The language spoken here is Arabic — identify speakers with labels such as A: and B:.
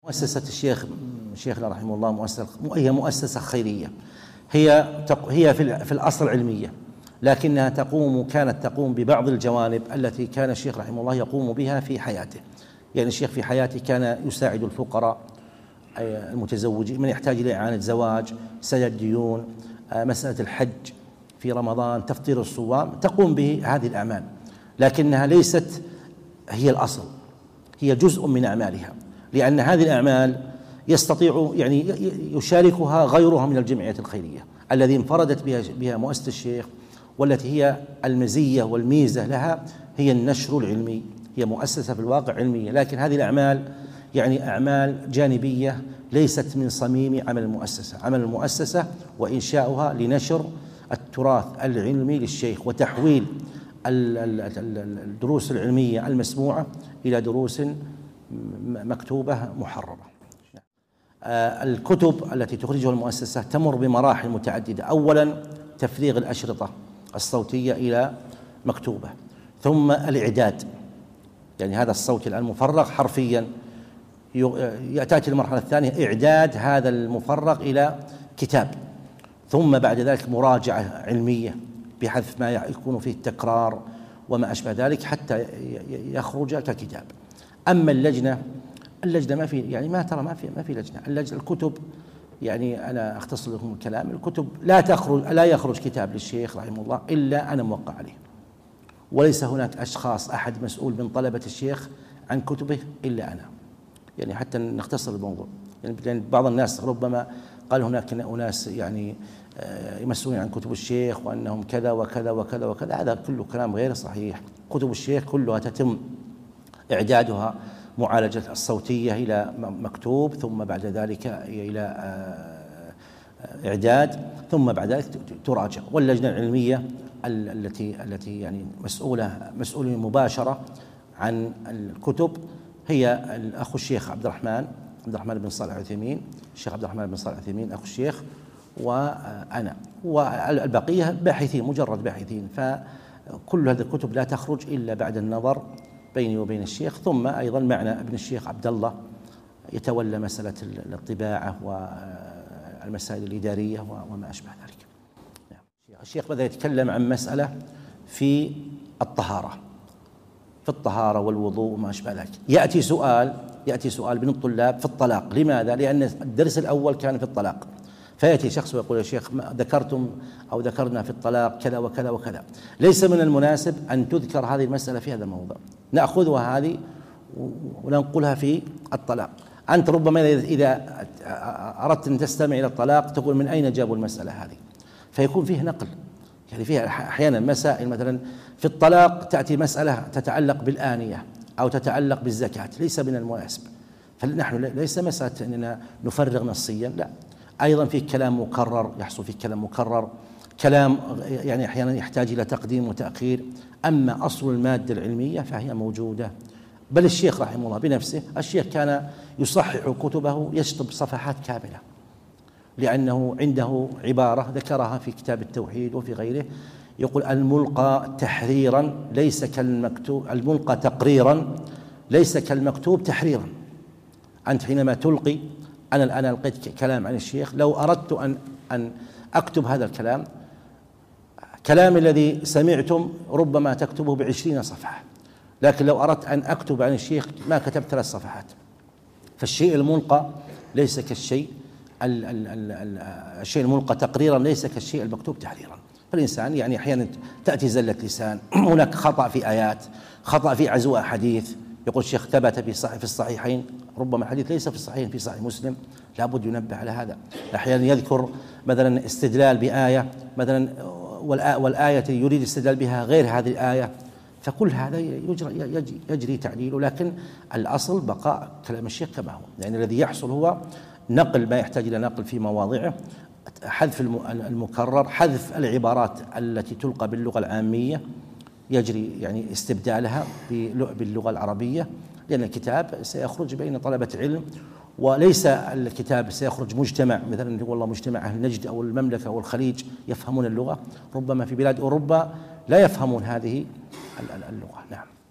A: مؤسسة شيخنا رحمه الله هي مؤسسة خيرية. هي في الأصل علمية، لكنها كانت تقوم ببعض الجوانب التي كان الشيخ رحمه الله يقوم بها في حياته. يعني الشيخ في حياته كان يساعد الفقراء المتزوجين، من يحتاج إلى إعانة زواج، سداد ديون، مسألة الحج في رمضان، تفطير الصوام، تقوم به هذه الأعمال، لكنها ليست هي الأصل، هي جزء من أعمالها، لأن هذه الأعمال يستطيع يعني يشاركها غيرها من الجمعيات الخيرية الذي انفردت بها مؤسسة الشيخ، والتي هي المزية والميزة لها هي النشر العلمي. هي مؤسسة في الواقع علمية، لكن هذه الأعمال يعني أعمال جانبية ليست من صميم عمل المؤسسة. عمل المؤسسة وإنشاؤها لنشر التراث العلمي للشيخ، وتحويل الدروس العلمية المسموعة إلى دروس مكتوبة محررة. الكتب التي تخرجها المؤسسة تمر بمراحل متعددة. أولا تفريغ الأشرطة الصوتية إلى مكتوبة، ثم الإعداد، يعني هذا الصوت الآن مفرغ حرفيا، تأتي المرحلة الثانية إعداد هذا المفرغ إلى كتاب، ثم بعد ذلك مراجعة علمية بحذف ما يكون فيه التكرار وما أشبه ذلك حتى يخرج ككتاب. أما اللجنة ما في، يعني ما في لجنة. الكتب، يعني أنا أختصر لكم الكلام، الكتب لا يخرج كتاب للشيخ رحمه الله إلا أنا موقع عليه، وليس هناك أحد مسؤول من طلبة الشيخ عن كتبه إلا أنا. يعني حتى نختصر الموضوع، يعني بعض الناس ربما قال هناك أناس يعني يمسؤولون عن كتب الشيخ وأنهم كذا وكذا وكذا وكذا، هذا كله كلام غير صحيح. كتب الشيخ كلها تتم إعدادها، معالجة الصوتية إلى مكتوب، ثم بعد ذلك إلى إعداد، ثم بعد ذلك تراجع. واللجنة العلمية التي يعني مسؤولة مباشرة عن الكتب هي الأخ الشيخ عبد الرحمن بن صالح العثيمين، الشيخ عبد الرحمن بن صالح العثيمين أخو الشيخ، وأنا، والبقية باحثين، مجرد باحثين. فكل هذه الكتب لا تخرج إلا بعد النظر بيني وبين الشيخ، ثم أيضا معنا ابن الشيخ عبد الله يتولى مسألة الطباعة والمسائل الإدارية وما أشبه ذلك. الشيخ بدأ يتكلم عن مسألة في الطهارة والوضوء وما أشبه ذلك. يأتي سؤال من الطلاب في الطلاق. لماذا؟ لأن الدرس الأول كان في الطلاق، فيأتي شخص ويقول: يا شيخ ذكرتم أو ذكرنا في الطلاق كذا وكذا وكذا، ليس من المناسب أن تذكر هذه المسألة في هذا الموضوع، نأخذها هذه وننقلها في الطلاق. أنت ربما إذا أردت أن تستمع إلى الطلاق تقول: من أين جابوا المسألة هذه؟ فيكون فيه نقل، يعني فيها أحيانا مسائل، مثلا في الطلاق تأتي مسألة تتعلق بالآنية أو تتعلق بالزكاة، ليس من المناسب. فنحن ليس مسألة أننا نفرغ نصيا، لا، أيضا في كلام مكرر، يحصل في كلام مكرر، كلام يعني أحيانا يحتاج إلى تقديم وتأخير. أما أصل المادة العلمية فهي موجودة. بل الشيخ رحمه الله بنفسه، الشيخ كان يصحح كتبه، يشطب صفحات كاملة، لأنه عنده عبارة ذكرها في كتاب التوحيد وفي غيره، يقول: الملقى تحريرا ليس كالمكتوب، الملقى تقريرا ليس كالمكتوب تحريرا. أنت حينما تلقي، أنا الآن ألقيت كلام عن الشيخ، لو أردت أن أكتب هذا كلام الذي سمعتم ربما تكتبه ب20 صفحة، لكن لو أردت أن أكتب عن الشيخ ما كتبت 3 صفحات. فالشيء الملقى ليس كالشيء الشيء الملقى تقريرا ليس كالشيء المكتوب تحريرا. فالإنسان يعني أحيانا تأتي زلة لسان، هناك خطأ في آيات، خطأ في عزو أحاديث، يقول الشيخ ثبت في الصحيحين، ربما الحديث ليس في الصحيحين، في صحيح مسلم، لابد ينبه على هذا. أحيانا يذكر مثلا استدلال بآية مثلا، والآية يريد استدلال بها غير هذه الآية، فكل هذا يجري تعديله، لكن الأصل بقاء كلام الشيخ كما هو. يعني الذي يحصل هو نقل ما يحتاج إلى نقل في مواضعه، حذف المكرر، حذف العبارات التي تلقى باللغة العامية، يجري يعني استبدالها باللغة العربية، لأن الكتاب سيخرج بين طلبة علم، وليس الكتاب سيخرج مجتمع، مثلا والله مجتمع أهل نجد أو المملكة أو الخليج يفهمون اللغة، ربما في بلاد أوروبا لا يفهمون هذه اللغة. نعم.